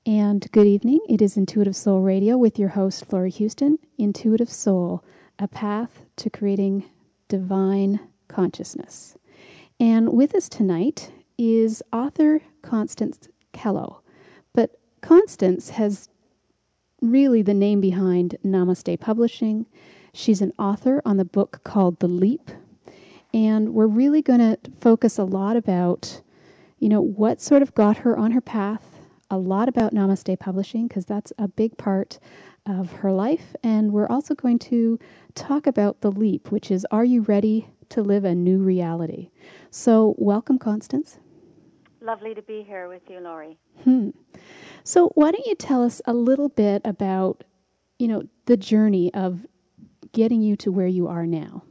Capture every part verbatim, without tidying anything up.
And good evening. It is Intuitive Soul Radio with your host, Laurie Houston. Intuitive Soul, a path to creating divine consciousness. And with us tonight is author Constance Kello. But Constance has really the name behind Namaste Publishing. She's an author on the book called The Leap. And we're really going to focus a lot about, you know, what sort of got her on her path, a lot about Namaste Publishing, because that's a big part of her life. And we're also going to talk about The Leap, which is, are you ready to live a new reality? So welcome, Constance. Lovely to be here with you, Laurie. Hmm. So why don't you tell us a little bit about, you know, the journey of getting you to where you are now?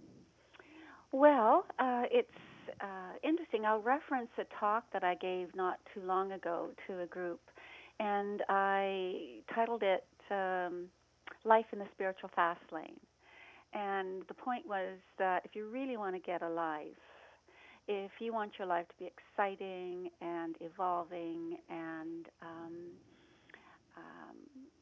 Well, uh, it's uh, interesting. I'll reference a talk that I gave not too long ago to a group, and I titled it um, Life in the Spiritual Fast Lane. And the point was that if you really want to get a life, if you want your life to be exciting and evolving and um, um,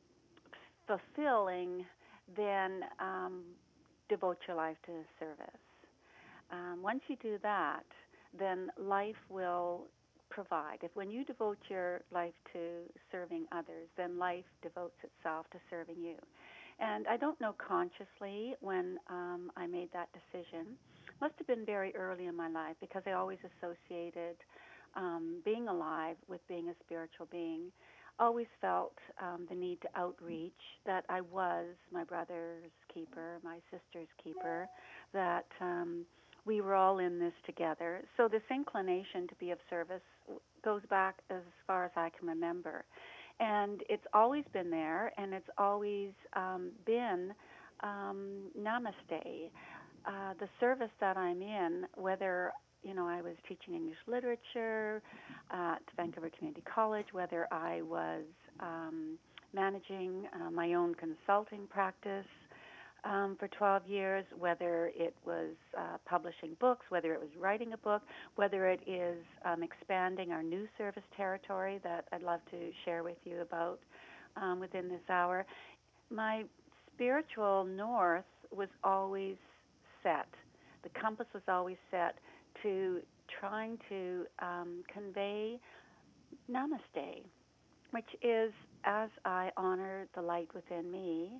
fulfilling, then um, devote your life to service. Um, once you do that, then life will provide. If when you devote your life to serving others, then life devotes itself to serving you. And I don't know consciously when um, I made that decision. Must have been very early in my life because I always associated um, being alive with being a spiritual being. Always felt um, the need to outreach, that I was my brother's keeper, my sister's keeper, that um, we were all in this together. So this inclination to be of service goes back as far as I can remember. And it's always been there, and it's always um, been um, namaste. Uh, the service that I'm in, whether you know I was teaching English literature at Vancouver Community College, whether I was um, managing uh, my own consulting practice um, for twelve years, whether it was uh, publishing books, whether it was writing a book, whether it is um, expanding our new service territory that I'd love to share with you about um, within this hour. My spiritual north was always set. The compass was always set to trying to um, convey namaste, which is as I honor the light within me,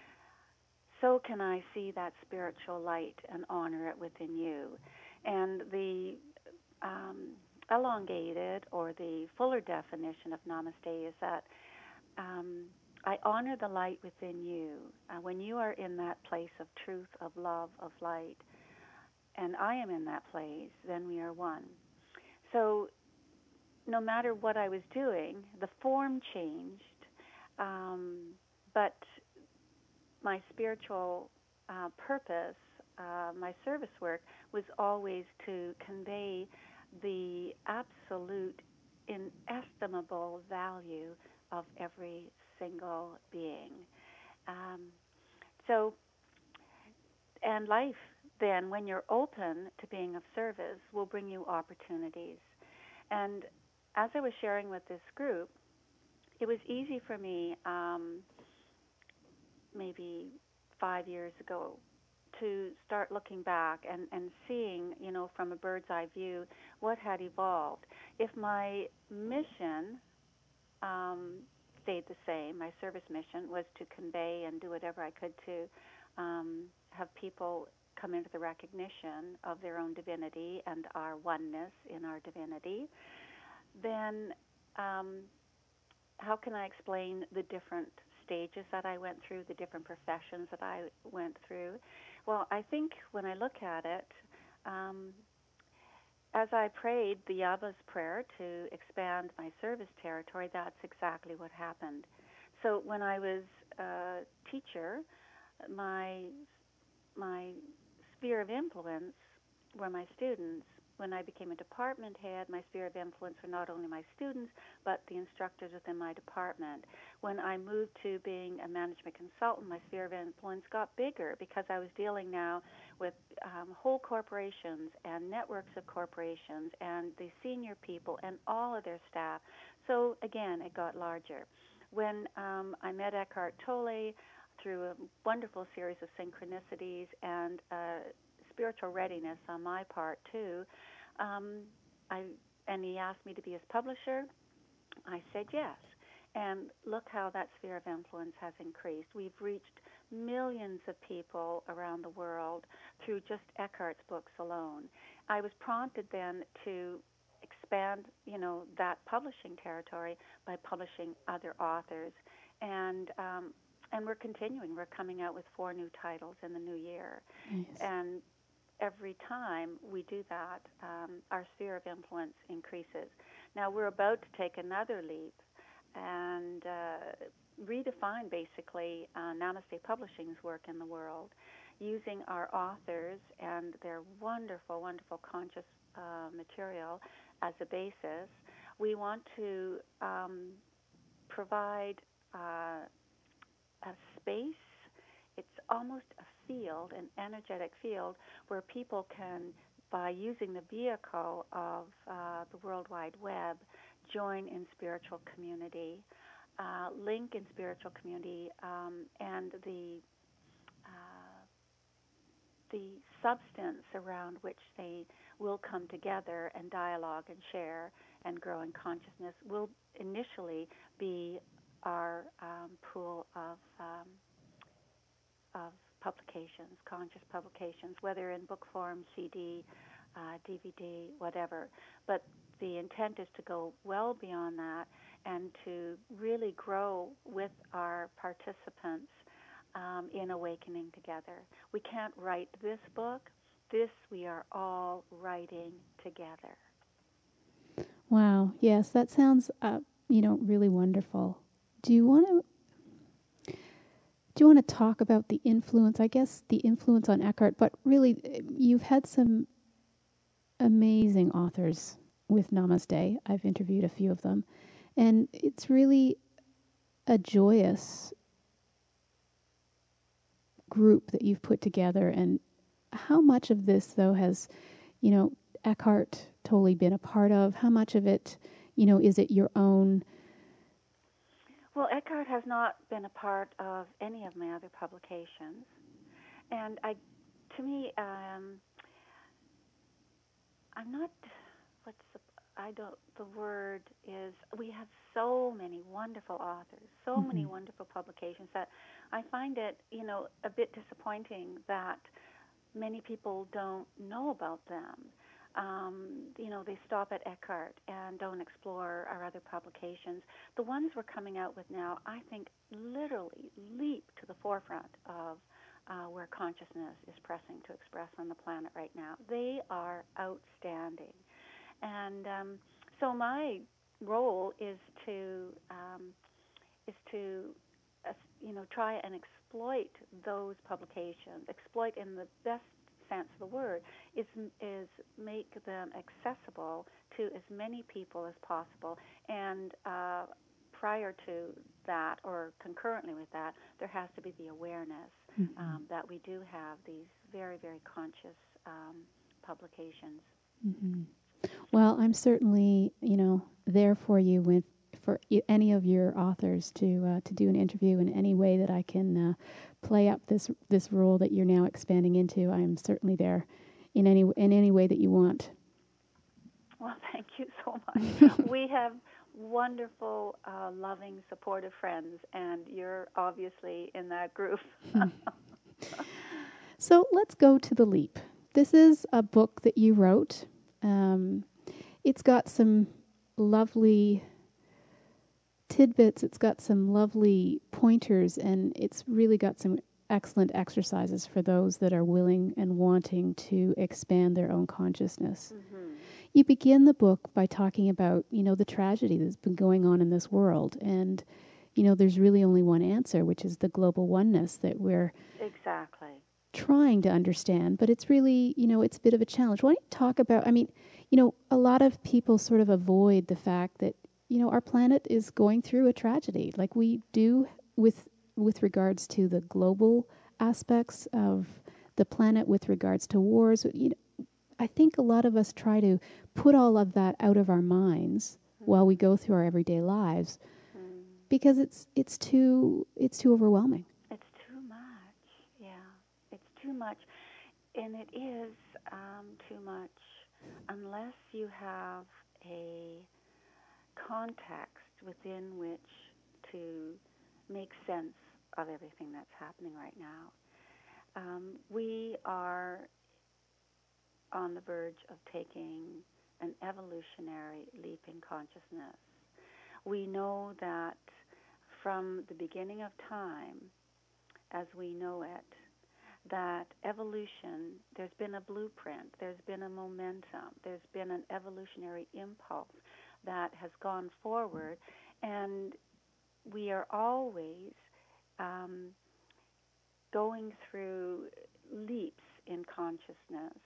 so can I see that spiritual light and honor it within you. And the um, elongated or the fuller definition of namaste is that um, I honor the light within you. Uh, when you are in that place of truth, of love, of light, and I am in that place, then we are one. So no matter what I was doing, the form changed, um, but my spiritual uh, purpose, uh, my service work, was always to convey the absolute inestimable value of every single being. Um, so, and life then, when you're open to being of service, will bring you opportunities. And as I was sharing with this group, it was easy for me um, maybe five years ago to start looking back and, and seeing, you know, from a bird's eye view, what had evolved. If my mission um, stayed the same, my service mission was to convey and do whatever I could to um, have people come into the recognition of their own divinity and our oneness in our divinity, then um, how can I explain the different stages that I went through, the different professions that I went through? Well, I think when I look at it, um, as I prayed the Yabba's prayer to expand my service territory, that's exactly what happened. So when I was a teacher, my my sphere of influence were my students. when I became a department head, my sphere of influence were not only my students, but the instructors within my department. When I moved to being a management consultant, my sphere of influence got bigger because I was dealing now with um, whole corporations and networks of corporations and the senior people and all of their staff. So again, it got larger. When um, I met Eckhart Tolle through a wonderful series of synchronicities and uh, spiritual readiness on my part too, um, I and he asked me to be his publisher. I said yes, and look how that sphere of influence has increased. We've reached millions of people around the world through just Eckhart's books alone. I was prompted then to expand, you know, that publishing territory by publishing other authors, and um, and we're continuing. We're coming out with four new titles in the new year, Nice. and every time we do that, um, our sphere of influence increases. Now we're about to take another leap and uh, redefine basically uh, Namaste Publishing's work in the world, using our authors and their wonderful, wonderful conscious uh, material as a basis. We want to um, provide uh, a space. It's almost a field, an energetic field, where people can, by using the vehicle of uh, the World Wide Web, join in spiritual community, uh, link in spiritual community, um, and the uh, the substance around which they will come together and dialogue and share and grow in consciousness will initially be our um, pool of um, of publications, conscious publications, whether in book form, C D, uh, D V D, whatever. But the intent is to go well beyond that and to really grow with our participants um, in awakening together. We can't write this book. This we are all writing together. Wow. Yes, that sounds, uh, you know, really wonderful. Do you want to do you want to talk about the influence? I guess the influence on Eckhart, but really, uh, you've had some amazing authors with Namaste. I've interviewed a few of them, and it's really a joyous group that you've put together. And how much of this, though, has, you know, Eckhart Tolle been a part of? How much of it, you know, is it your own? Well, Eckhart has not been a part of any of my other publications, and I, to me, um, I'm not. What's the? I don't. The word is. We have so many wonderful authors, so Mm-hmm. many wonderful publications that I find it, you know, a bit disappointing that many people don't know about them. Um, you know, they stop at Eckhart and don't explore our other publications. The ones we're coming out with now, I think, literally leap to the forefront of uh, where consciousness is pressing to express on the planet right now. They are outstanding. And um, so my role is to um, is to uh, you know try and exploit those publications, exploit in the best sense of the word, is is make them accessible to as many people as possible. And uh, prior to that, or concurrently with that, there has to be the awareness Mm-hmm. um, that we do have these very, very conscious um, publications. Mm-hmm. Well, I'm certainly, you know, there for you with for y- any of your authors to uh, to do an interview in any way that I can uh, play up this this role that you're now expanding into. I'm certainly there in any in any way that you want. Well, thank you so much. We have wonderful, uh, loving, supportive friends, and you're obviously in that group. So let's go to The Leap. This is a book that you wrote. Um, it's got some lovely tidbits. It's got some lovely pointers, and it's really got some excellent exercises for those that are willing and wanting to expand their own consciousness. Mm-hmm. You begin the book by talking about, you know, the tragedy that's been going on in this world, and, you know, there's really only one answer, which is the global oneness that we're Exactly. trying to understand, but it's really, you know, it's a bit of a challenge. Why don't you talk about, I mean, you know, a lot of people sort of avoid the fact that, you know, our planet is going through a tragedy, like we do with with regards to the global aspects of the planet, with regards to wars. You know, I think a lot of us try to put all of that out of our minds mm. while we go through our everyday lives mm. because it's it's too it's too overwhelming. It's too much, yeah. It's too much, and it is um, too much unless you have a context within which to make sense of everything that's happening right now. Um, we are on the verge of taking an evolutionary leap in consciousness. We know that from the beginning of time, as we know it, that evolution, there's been a blueprint, there's been a momentum, there's been an evolutionary impulse that has gone forward, and we are always um, going through leaps in consciousness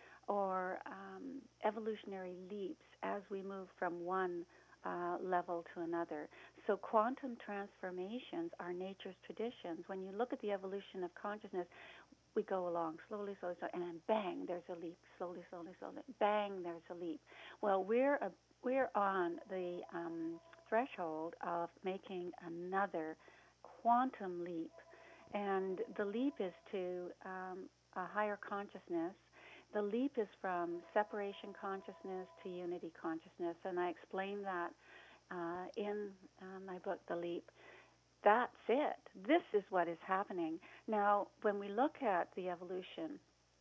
or um, evolutionary leaps as we move from one uh, level to another. So quantum transformations are nature's traditions. When you look at the evolution of consciousness, we go along slowly, slowly, slowly, and then bang, there's a leap. Slowly, slowly, slowly, bang, there's a leap. Well, we're a, we're on the um, threshold of making another quantum leap, and the leap is to um, a higher consciousness. The leap is from separation consciousness to unity consciousness, and I explain that uh, in uh, my book, The Leap. That's it. This is what is happening. Now, when we look at the evolution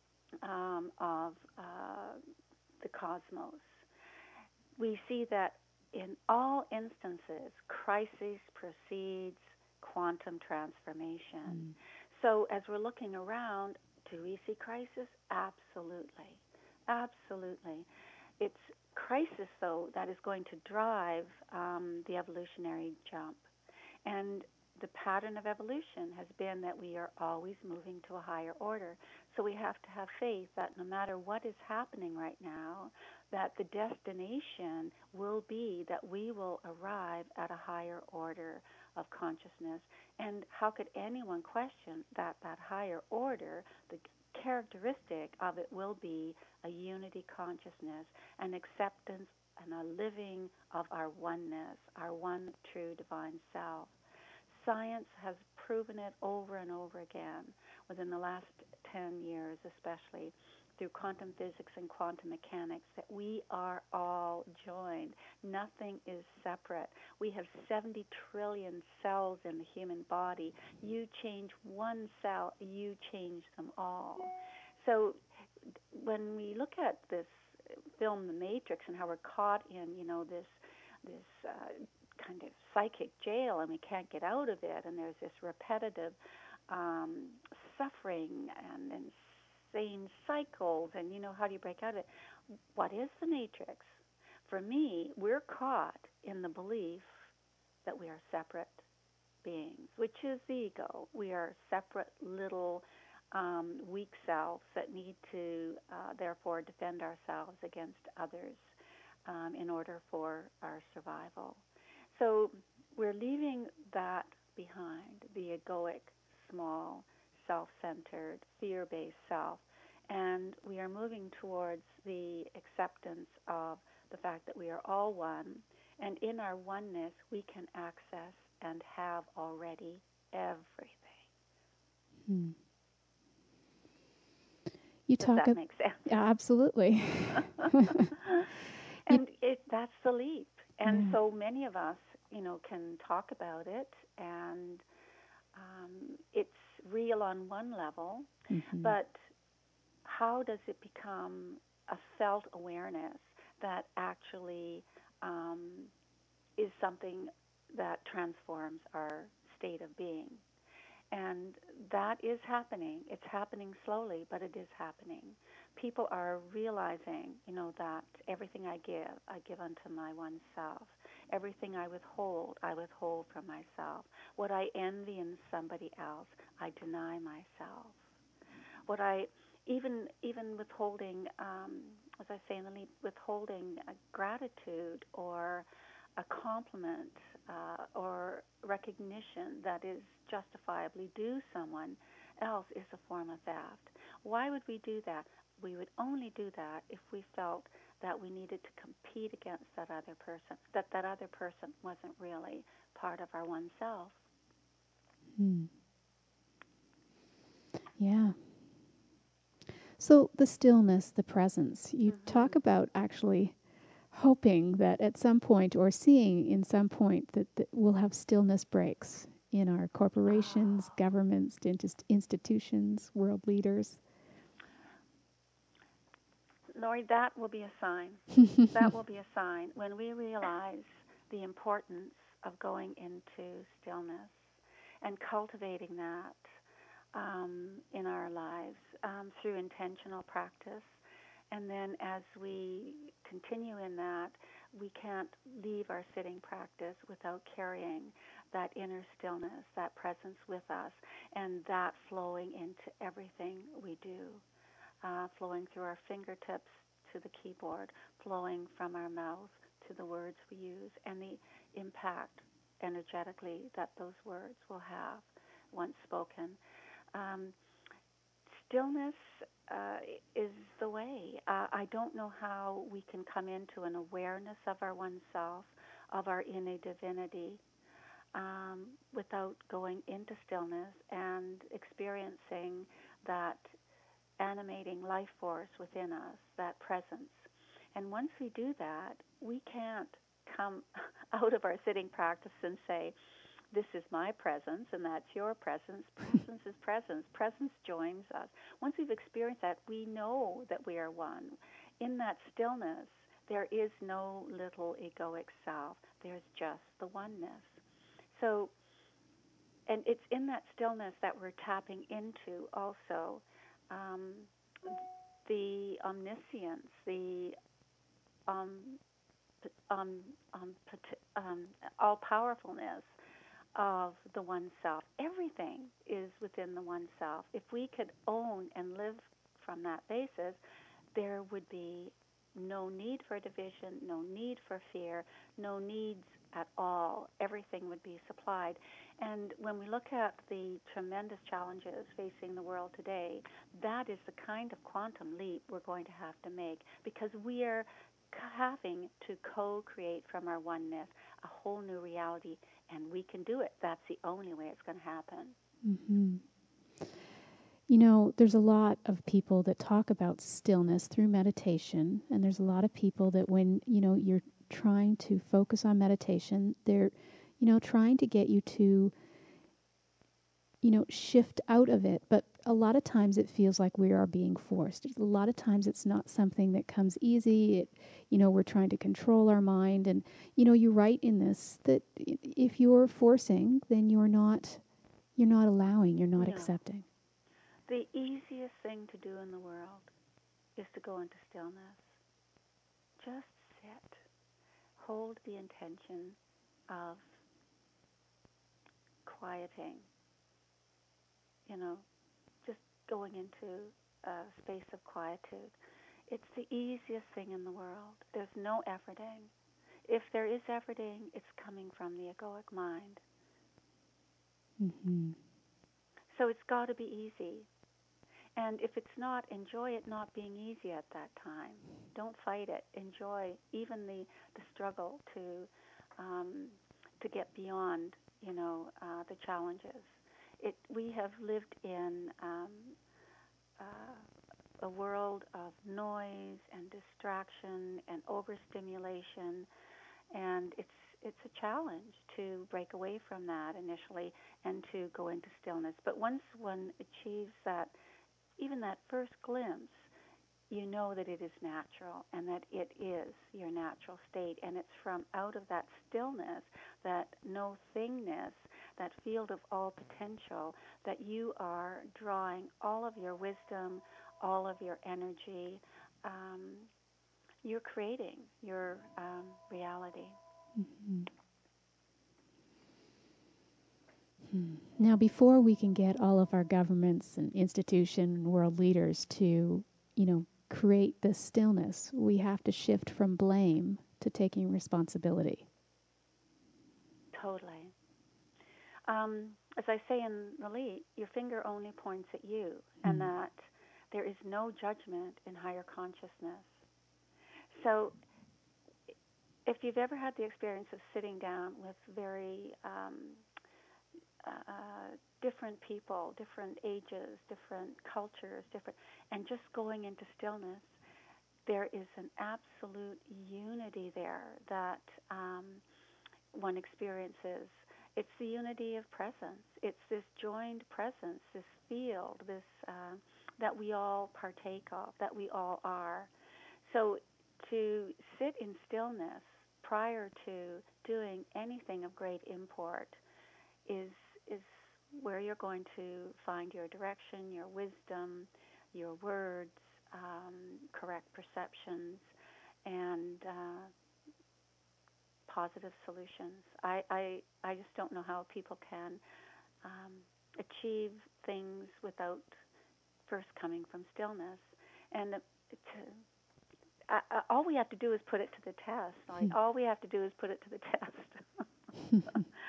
um, of uh, the cosmos, we see that in all instances, crisis precedes quantum transformation. Mm. So as we're looking around, do we see crisis? Absolutely. Absolutely. It's crisis, though, that is going to drive um, the evolutionary jump. And the pattern of evolution has been that we are always moving to a higher order. So we have to have faith that no matter what is happening right now, that the destination will be that we will arrive at a higher order of consciousness. And how could anyone question that that higher order, the characteristic of it will be a unity consciousness, an acceptance and a living of our oneness, our one true divine self. Science has proven it over and over again within the last ten years, especially through quantum physics and quantum mechanics, that we are all joined. Nothing is separate. We have seventy trillion cells in the human body. You change one cell, you change them all. So when we look at this film, The Matrix, and how we're caught in, you know, this this uh, kind of psychic jail, and we can't get out of it, and there's this repetitive um, suffering and insane cycles, and, you know, how do you break out of it? What is the Matrix? For me, we're caught in the belief that we are separate beings, which is the ego. We are separate little um, weak selves that need to, uh, therefore, defend ourselves against others um, in order for our survival. So we're leaving that behind, the egoic, small, self-centered, fear-based self, and we are moving towards the acceptance of the fact that we are all one, and in our oneness we can access and have already everything. Hmm. You Does talk that ab- make sense? Yeah, absolutely. And it, that's the leap. And yeah. so many of us, you know, can talk about it, and um, it's real on one level, mm-hmm. but how does it become a felt awareness that actually um, is something that transforms our state of being? And that is happening. It's happening slowly, but it is happening. People are realizing, you know, that everything I give, I give unto my one self. Everything I withhold, I withhold from myself. What I envy in somebody else, I deny myself. what I even even withholding, um, as I say in the leap, withholding a gratitude or a compliment uh, or recognition that is justifiably due someone else is a form of theft. Why would we do that? We would only do that if we felt that we needed to compete against that other person, that that other person wasn't really part of our one self. Hmm. Yeah. So the stillness, the presence, you Mm-hmm. talk about actually hoping that at some point or seeing in some point that, that we'll have stillness breaks in our corporations, Oh. governments, dentist institutions, world leaders. Lori, that will be a sign. That will be a sign when we realize the importance of going into stillness and cultivating that um, in our lives um, through intentional practice. And then as we continue in that, we can't leave our sitting practice without carrying that inner stillness, that presence with us, and that flowing into everything we do, uh, flowing through our fingertips to the keyboard, flowing from our mouth to the words we use, and the impact energetically that those words will have once spoken. Um, Stillness uh, is the way. Uh, I don't know how we can come into an awareness of our oneself, of our inner divinity, um, without going into stillness and experiencing that animating life force within us, that presence. And once we do that, we can't come out of our sitting practice and say, this is my presence and that's your presence. Presence is presence. Presence joins us. Once we've experienced that, we know that we are one. In that stillness, there is no little egoic self. There's just the oneness. So, and it's in that stillness that we're tapping into also um, the omniscience, the um, um, um, um, all-powerfulness of the one self. Everything is within the one self. If we could own and live from that basis, there would be no need for division, no need for fear, no needs at all. Everything would be supplied. And when we look at the tremendous challenges facing the world today, that is the kind of quantum leap we're going to have to make, because we are having to co-create from our oneness a whole new reality, and we can do it. That's the only way it's going to happen. Mm-hmm. You know, there's a lot of people that talk about stillness through meditation, and there's a lot of people that when, you know, you're trying to focus on meditation, they're, you know, trying to get you to, you know, shift out of it. But a lot of times it feels like we are being forced. A lot of times it's not something that comes easy. It, you know, we're trying to control our mind. And, you know, you write in this that if you're forcing, then you're not, you're not allowing, you're not No. accepting. The easiest thing to do in the world is to go into stillness. Just sit. Hold the intention of quieting, you know, just going into a space of quietude. It's the easiest thing in the world. There's no efforting. If there is efforting, it's coming from the egoic mind. Mm-hmm. So it's got to be easy. And if it's not, enjoy it not being easy at that time. Don't fight it. Enjoy even the, the struggle to um, to get beyond, you know, uh, the challenges. It we have lived in um, uh, a world of noise and distraction and overstimulation, and it's it's a challenge to break away from that initially and to go into stillness. But once one achieves that, even that first glimpse, you know that it is natural and that it is your natural state. And it's from out of that stillness, that no thingness, that field of all potential, that you are drawing all of your wisdom, all of your energy. Um, you're creating your um, reality. Mm-hmm. Hmm. Now, before we can get all of our governments and institution and world leaders to, you know, create this stillness, we have to shift from blame to taking responsibility. Totally. Um, as I say in the lead, your finger only points at you, mm. and that there is no judgment in higher consciousness. So if you've ever had the experience of sitting down with very um, uh, different people, different ages, different cultures, different, and just going into stillness, there is an absolute unity there that um, one experiences. It's the unity of presence. It's this joined presence, this field, this uh, that we all partake of, that we all are. So to sit in stillness prior to doing anything of great import is is where you're going to find your direction, your wisdom, your words, um, correct perceptions, and uh, positive solutions. I, I I just don't know how people can um, achieve things without first coming from stillness. And to, I, I, all we have to do is put it to the test. Like, all we have to do is put it to the test.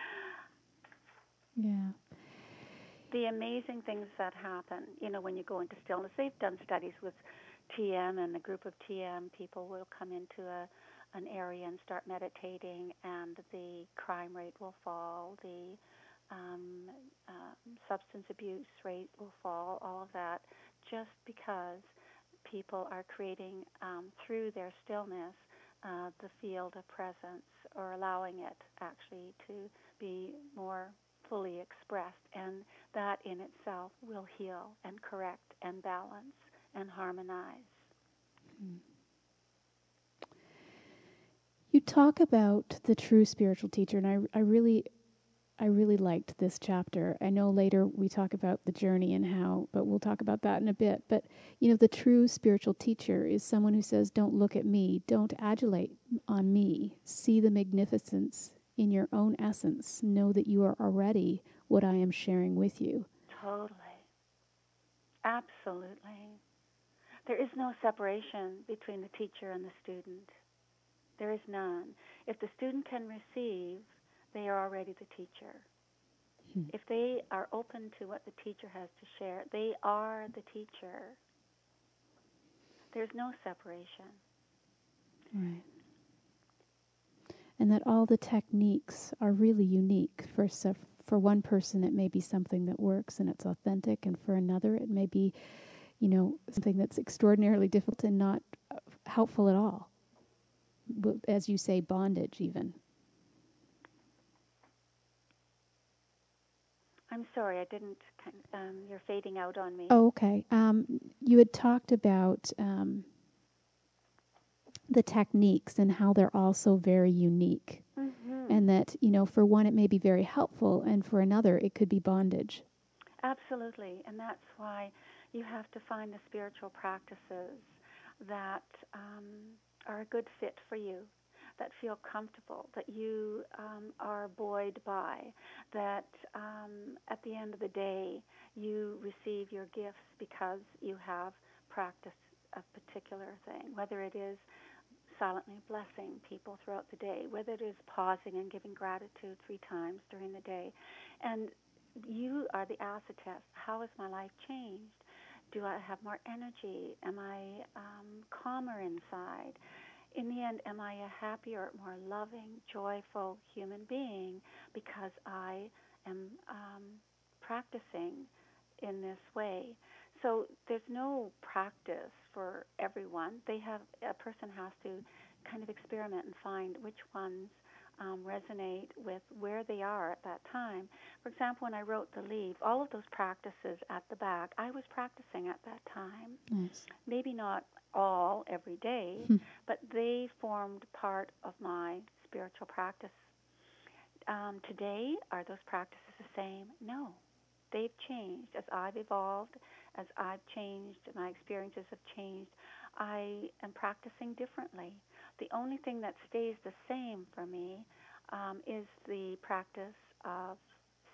Yeah. The amazing things that happen, you know, when you go into stillness. They've done studies with T M, and a group of T M people will come into a an area and start meditating, and the crime rate will fall, the um, uh, substance abuse rate will fall, all of that, just because people are creating, um, through their stillness, uh, the field of presence, or allowing it actually to be more fully expressed, and that in itself will heal and correct and balance and harmonize. Mm. You talk about the true spiritual teacher, and I, I really, I really liked this chapter. I know later we talk about the journey and how, but we'll talk about that in a bit. But, you know, the true spiritual teacher is someone who says, don't look at me, don't adulate on me, see the magnificence in your own essence, know that you are already what I am sharing with you. Totally. Absolutely. There is no separation between the teacher and the student. There is none. If the student can receive, they are already the teacher. Hmm. If they are open to what the teacher has to share, they are the teacher. There's no separation. Right. And that all the techniques are really unique. For for one person, it may be something that works and it's authentic, and for another, it may be, you know, something that's extraordinarily difficult and not helpful at all. As you say, bondage even. I'm sorry, I didn't, um, you're fading out on me. Oh, okay. Um, you had talked about um, the techniques and how they're also very unique. Mm-hmm. And that, you know, for one, it may be very helpful, and for another, it could be bondage. Absolutely. And that's why you have to find the spiritual practices that um, are a good fit for you, that feel comfortable, that you um, are buoyed by, that um, at the end of the day, you receive your gifts because you have practiced a particular thing, whether it is silently blessing people throughout the day, whether it is pausing and giving gratitude three times during the day. And you are the acid test. How has my life changed? Do I have more energy? Am I um, calmer inside? In the end, am I a happier, more loving, joyful human being because I am um, practicing in this way? So there's no practice for everyone. They have a person has to kind of experiment and find which ones um, resonate with where they are at that time. For example, when I wrote The Leave, all of those practices at the back, I was practicing at that time. Nice. Maybe not all every day, hmm. but they formed part of my spiritual practice. Um, today, are those practices the same? No. They've changed. As I've evolved, as I've changed, my experiences have changed, I am practicing differently. The only thing that stays the same for me um, is the practice of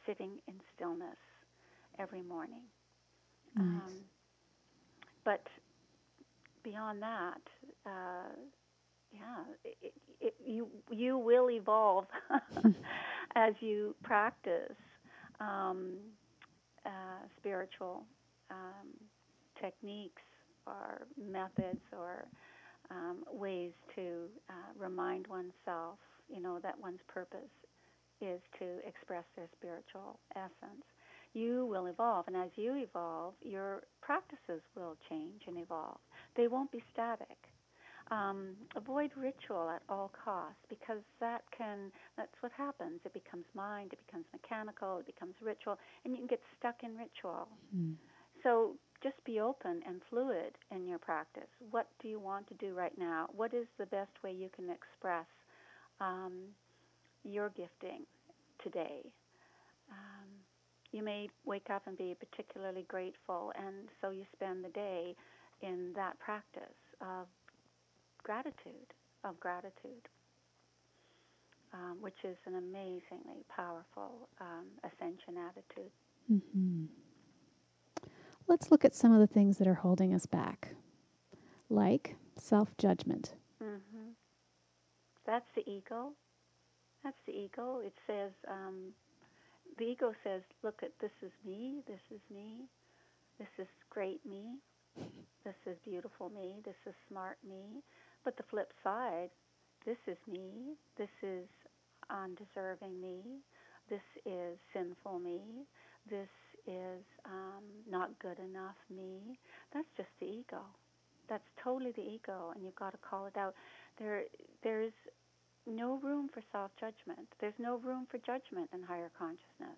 sitting in stillness every morning. Nice. Um, but beyond that, uh, yeah, it, it, you you will evolve as you practice um, uh, spiritual um, techniques or methods or um, ways to uh, remind oneself, you know, that one's purpose is to express their spiritual essence. You will evolve, and as you evolve, your practices will change and evolve. They won't be static. Um, avoid ritual at all costs, because that can, that's what happens. It becomes mind, it becomes mechanical, it becomes ritual, and you can get stuck in ritual. Mm. So just be open and fluid in your practice. What do you want to do right now? What is the best way you can express um, your gifting today? Um, you may wake up and be particularly grateful, and so you spend the day in that practice of gratitude, of gratitude, um, which is an amazingly powerful um, ascension attitude. Mm-hmm. Let's look at some of the things that are holding us back, like self-judgment. Mm-hmm. That's the ego. That's the ego. It says, um, the ego says, look, at this is me, this is me, this is great me, this is beautiful me, this is smart me. But the flip side, this is me, this is undeserving me, this is sinful me, this is um, not good enough me. That's just the ego. That's totally the ego, and you've got to call it out. There, there's no room for self-judgment. There's no room for judgment in higher consciousness.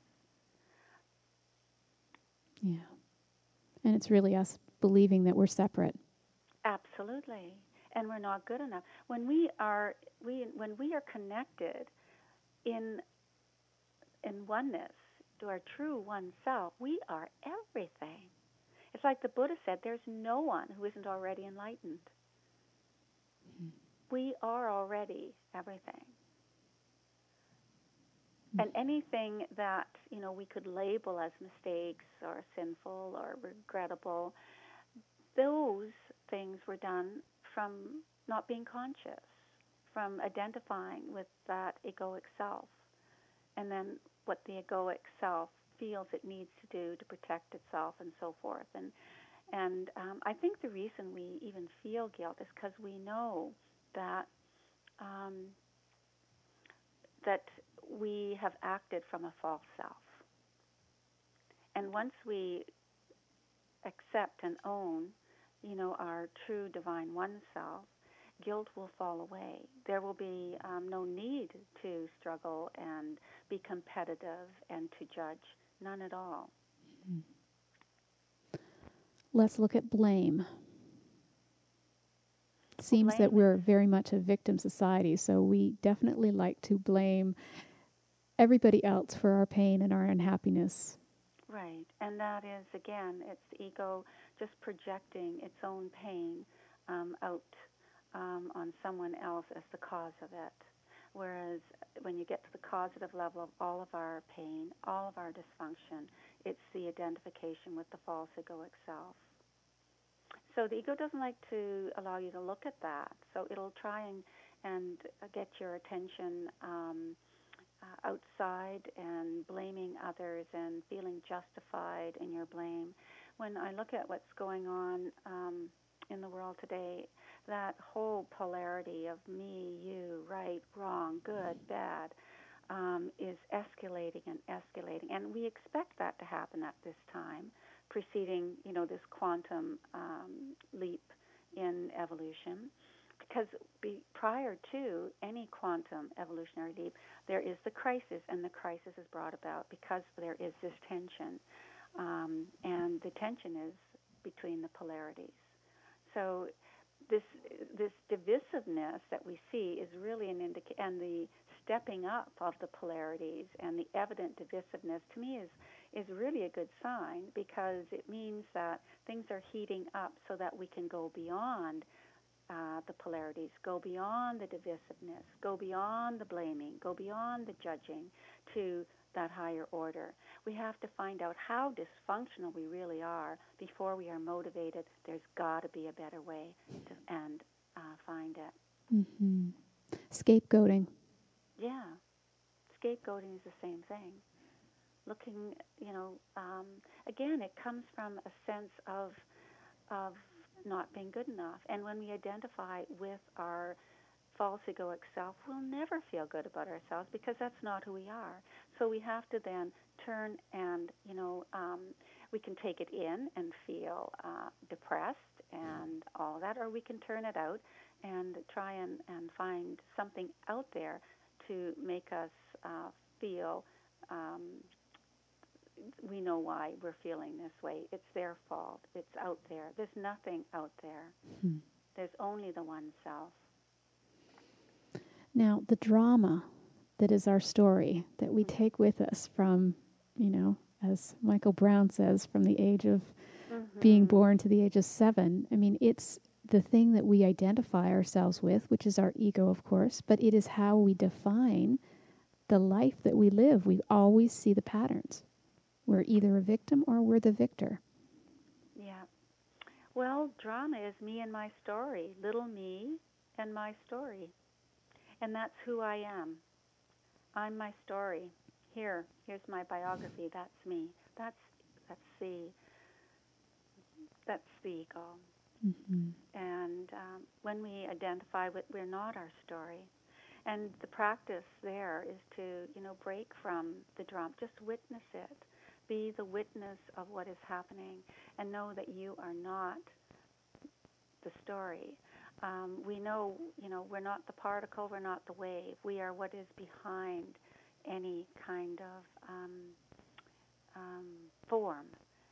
Yeah. And it's really us believing that we're separate. Absolutely. And we're not good enough. When we are we when we are connected in in oneness to our true one self, we are everything. It's like the Buddha said, there's no one who isn't already enlightened. Mm-hmm. We are already everything. Mm-hmm. And anything that, you know, we could label as mistakes or sinful or regrettable, those things were done from not being conscious, from identifying with that egoic self, and then what the egoic self feels it needs to do to protect itself and so forth. And and um, I think the reason we even feel guilt is because we know that um, that we have acted from a false self. And once we accept and own, you know, our true divine one self, guilt will fall away. There will be um, no need to struggle and be competitive and to judge. None at all. Mm-hmm. Let's look at blame. It seems well, blame that we're very much a victim society, so we definitely like to blame everybody else for our pain and our unhappiness. Right. And that is, again, it's the ego just projecting its own pain um, out um, on someone else as the cause of it. Whereas when you get to the causative level of all of our pain, all of our dysfunction, it's the identification with the false egoic self. So the ego doesn't like to allow you to look at that. So it'll try and, and get your attention um, uh, outside and blaming others and feeling justified in your blame. When I look at what's going on um, in the world today, that whole polarity of me, you, right, wrong, good, bad, um, is escalating and escalating. And we expect that to happen at this time, preceding, you know, this quantum um, leap in evolution. Because be, prior to any quantum evolutionary leap, there is the crisis, and the crisis is brought about because there is this tension. Um, and the tension is between the polarities. So this this divisiveness that we see is really an indicator, and the stepping up of the polarities and the evident divisiveness to me is is really a good sign, because it means that things are heating up so that we can go beyond uh, the polarities, go beyond the divisiveness, go beyond the blaming, go beyond the judging to that higher order. We have to find out how dysfunctional we really are before we are motivated. There's got to be a better way to, and uh, find it. Mm-hmm. Scapegoating. Yeah. Scapegoating is the same thing. Looking, you know, um, again, it comes from a sense of of not being good enough. And when we identify with our false egoic self, we'll never feel good about ourselves because that's not who we are. So we have to then turn and, you know, um, we can take it in and feel uh, depressed and all of that, or we can turn it out and try and, and find something out there to make us uh, feel um, we know why we're feeling this way. It's their fault. It's out there. There's nothing out there. Hmm. There's only the one self. Now, the drama that is our story that we Mm-hmm. take with us from, you know, as Michael Brown says, from the age of Mm-hmm. being born to the age of seven. I mean, it's the thing that we identify ourselves with, which is our ego, of course, but it is how we define the life that we live. We always see the patterns. We're either a victim or we're the victor. Yeah. Well, drama is me and my story, little me and my story. And that's who I am. I'm my story. Here, here's my biography. That's me. That's that's the that's the ego. Mm-hmm. And um, when we identify with, we're not our story. And the practice there is to, you know, break from the drama. Just witness it. Be the witness of what is happening and know that you are not the story. Um, we know, you know, we're not the particle, we're not the wave. We are what is behind any kind of um, um, form.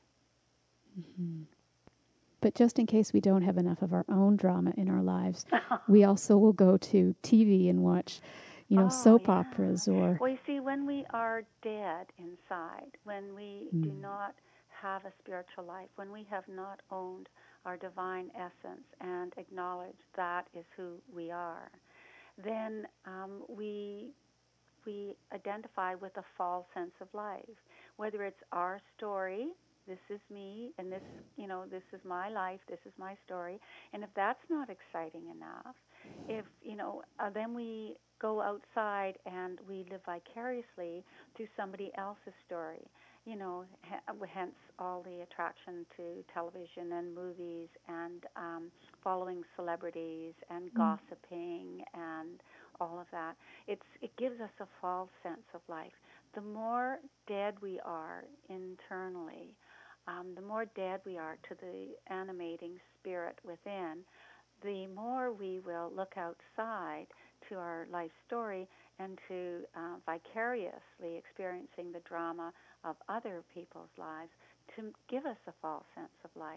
Mm-hmm. But just in case we don't have enough of our own drama in our lives, we also will go to T V and watch, you know, oh, soap yeah. operas or... Well, you see, when we are dead inside, when we Mm. do not have a spiritual life, when we have not owned our divine essence and acknowledged that is who we are, then um, we we identify with a false sense of life, whether it's our story, this is me, and this, you know, this is my life, this is my story, and if that's not exciting enough, if, you know, uh, then we go outside and we live vicariously through somebody else's story, you know, hence all the attraction to television and movies and um, following celebrities and mm. gossiping and all of that. It's it gives us a false sense of life. The more dead we are internally, um, the more dead we are to the animating spirit within, the more we will look outside to our life story and to uh, vicariously experiencing the drama of other people's lives to give us a false sense of life.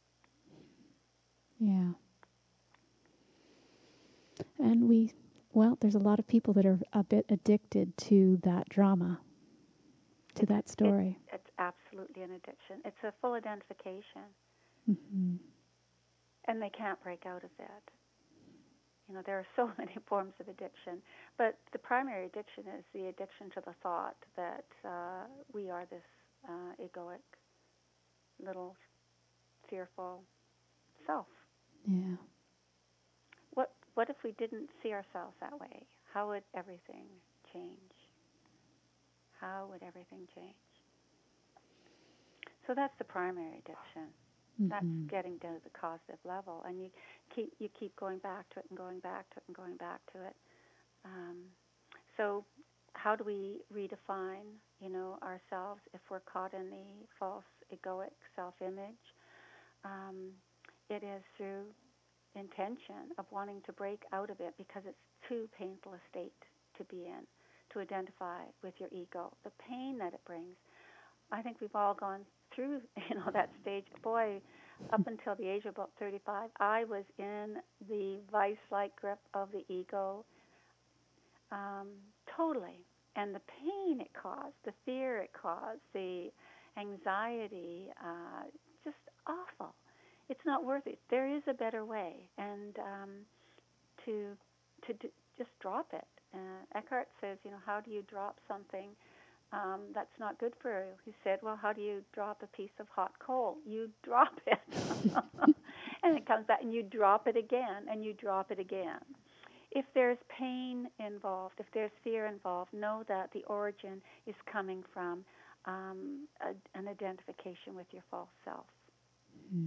Yeah. And we, well, there's a lot of people that are a bit addicted to that drama, to it's, that story. It, it's absolutely an addiction. It's a full identification. Mm-hmm. And they can't break out of that. You know, there are so many forms of addiction, but the primary addiction is the addiction to the thought that uh, we are this uh, egoic, little, fearful self. Yeah. What What if we didn't see ourselves that way? How would everything change? How would everything change? So that's the primary addiction. Mm-hmm. That's getting down to the causative level, and you keep you keep going back to it and going back to it and going back to it. Um, so, how do we redefine, you know, ourselves if we're caught in the false egoic self-image? Um, it is through intention of wanting to break out of it because it's too painful a state to be in, to identify with your ego, the pain that it brings. I think we've all gone through, you know, that stage. Boy, up until the age of about thirty-five, I was in the vice-like grip of the ego, um, totally. And the pain it caused, the fear it caused, the anxiety, uh, just awful. It's not worth it. There is a better way, and um, to to d- just drop it. Uh, Eckhart says, you know, how do you drop something um, that's not good for you. He said, well, how do you drop a piece of hot coal? You drop it. And it comes back, and you drop it again, and you drop it again. If there's pain involved, if there's fear involved, know that the origin is coming from um, a, an identification with your false self. Hmm.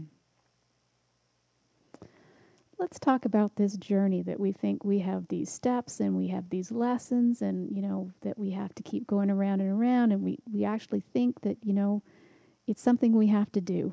Let's talk about this journey that we think we have these steps and we have these lessons and, you know, that we have to keep going around and around. And we, we actually think that, you know, it's something we have to do.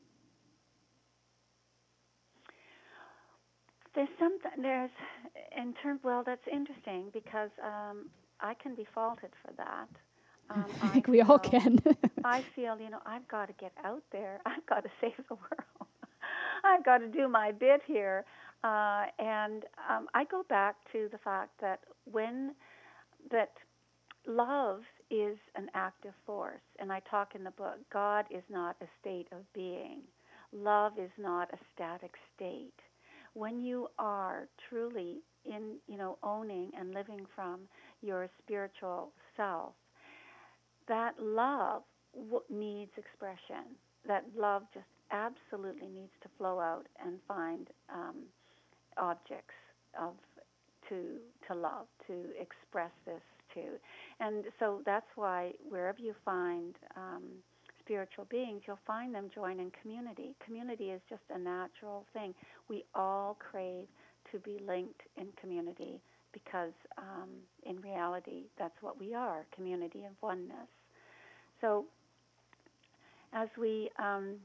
There's something, there's, in terms, well, that's interesting because um, I can be faulted for that. Um, I think I we feel, all can. I feel, you know, I've got to get out there. I've got to save the world. I've got to do my bit here. Uh, and um, I go back to the fact that when, that love is an active force. And I talk in the book, God is not a state of being. Love is not a static state. When you are truly in, you know, owning and living from your spiritual self, that love w- needs expression. That love just absolutely needs to flow out and find um, objects of to to love, to express this to. And so that's why wherever you find um, spiritual beings, you'll find them join in community. Community is just a natural thing. We all crave to be linked in community because um, in reality, that's what we are, community of oneness. So as we um,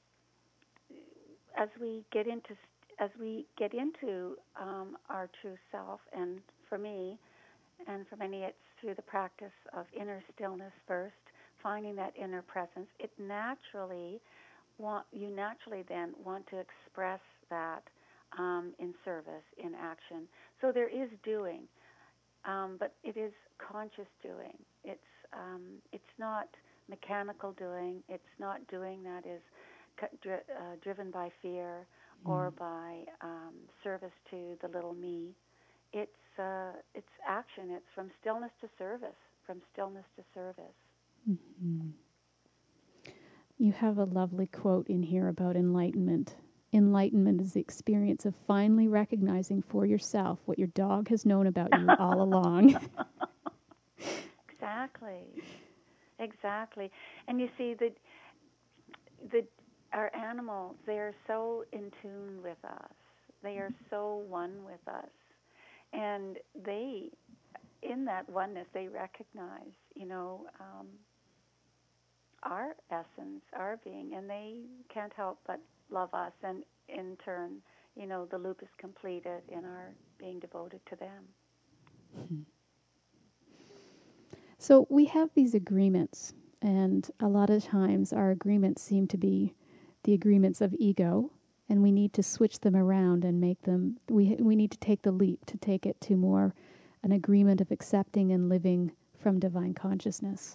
as we get into as we get into um, our true self, and for me, and for many, it's through the practice of inner stillness first, finding that inner presence. It naturally want you naturally then want to express that um, in service, in action. So there is doing, um, but it is conscious doing. It's um, it's not mechanical doing. It's not doing that is dri- uh, driven by fear or by um, service to the little me. It's uh, it's action. It's from stillness to service. From stillness to service. Mm-hmm. You have a lovely quote in here about enlightenment. Enlightenment is the experience of finally recognizing for yourself what your dog has known about you all along. Exactly. Exactly. And you see that the our animals, they are so in tune with us. They are so one with us. And they, in that oneness, they recognize, you know, um, our essence, our being, and they can't help but love us. And in turn, you know, the loop is completed in our being devoted to them. Mm-hmm. So we have these agreements, and a lot of times our agreements seem to be the agreements of ego, and we need to switch them around and make them, we we need to take the leap to take it to more an agreement of accepting and living from divine consciousness.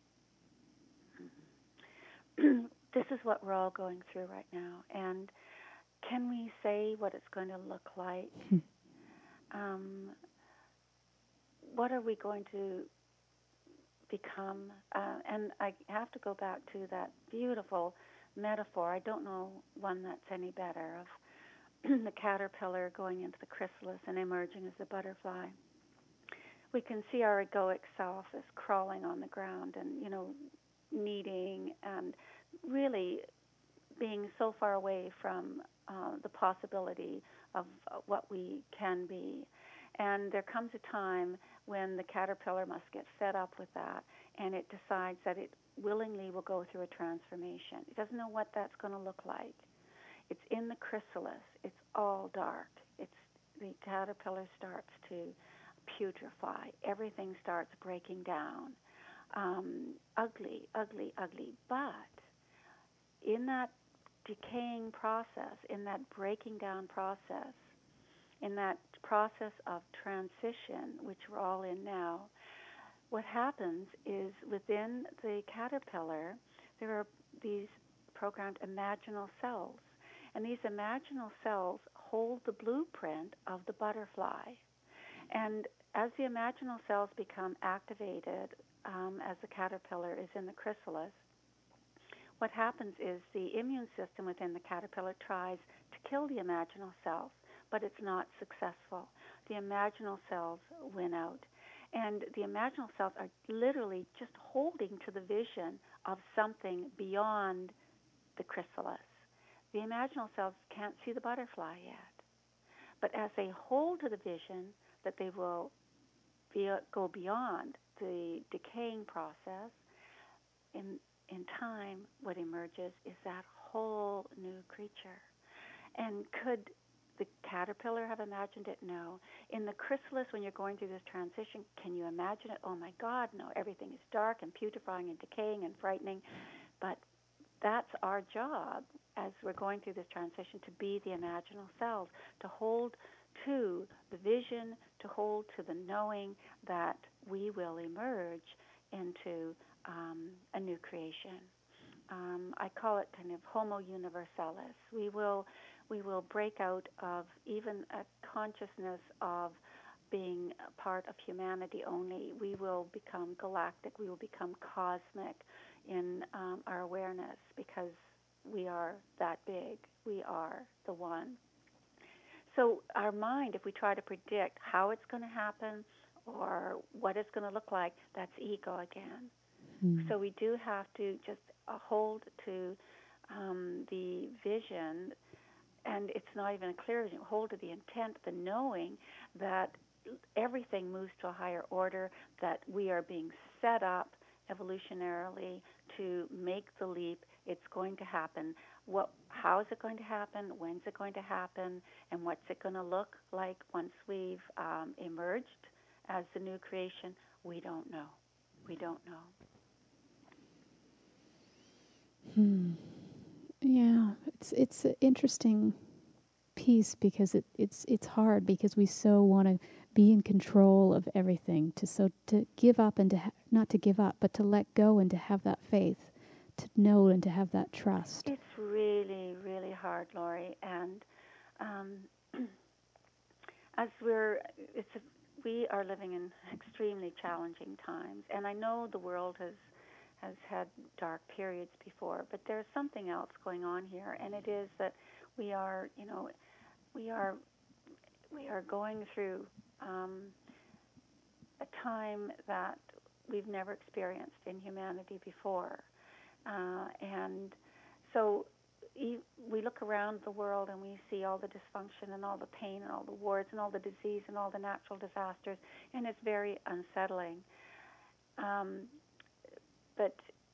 This is what we're all going through right now. And can we say what it's going to look like? um, what are we going to become? Uh, and I have to go back to that beautiful metaphor. I don't know one that's any better, of the caterpillar going into the chrysalis and emerging as a butterfly. We can see our egoic self as crawling on the ground and, you know, needing and really being so far away from uh, the possibility of uh, what we can be. And there comes a time when the caterpillar must get fed up with that, and it decides that it willingly will go through a transformation. It doesn't know what that's going to look like. It's in the chrysalis. It's all dark. It's the caterpillar starts to putrefy. Everything starts breaking down. Um, ugly, ugly, ugly. But in that decaying process, in that breaking down process, in that process of transition, which we're all in now, what happens is within the caterpillar, there are these programmed imaginal cells. And these imaginal cells hold the blueprint of the butterfly. And as the imaginal cells become activated, um, as the caterpillar is in the chrysalis, what happens is the immune system within the caterpillar tries to kill the imaginal cells, but it's not successful. The imaginal cells win out. And the imaginal cells are literally just holding to the vision of something beyond the chrysalis. The imaginal cells can't see the butterfly yet. But as they hold to the vision that they will be, go beyond the decaying process, in in time, what emerges is that whole new creature. And could the caterpillar have imagined it? No. In the chrysalis, when you're going through this transition, can you imagine it? Oh my God, no. Everything is dark and putrefying and decaying and frightening. But that's our job as we're going through this transition, to be the imaginal cells, to hold to the vision, to hold to the knowing that we will emerge into um, a new creation. Um, I call it kind of Homo universalis. We will, we will break out of even a consciousness of being a part of humanity only. We will become galactic. We will become cosmic in um, our awareness, because we are that big. We are the one. So our mind, if we try to predict how it's going to happen or what it's going to look like, that's ego again. Mm. So we do have to just uh, hold to um, the vision, and it's not even a clear vision, hold to the intent, the knowing that everything moves to a higher order, that we are being set up evolutionarily to make the leap. It's going to happen. What, how is it going to happen? When's it going to happen? And what's it going to look like once we've um, emerged as the new creation? We don't know. We don't know. Hmm. Yeah, it's it's an interesting piece, because it, it's it's hard, because we so want to be in control of everything, to so to give up and to ha- not to give up, but to let go and to have that faith, to know and to have that trust. It's really, really hard, Lori, and um, as we're, it's a, we are living in extremely challenging times, and I know the world has has had dark periods before, but there's something else going on here, and it is that we are, you know, we are we are going through um, a time that we've never experienced in humanity before. Uh, and so e- we look around the world and we see all the dysfunction and all the pain and all the wars and all the disease and all the natural disasters, and it's very unsettling. Um, but,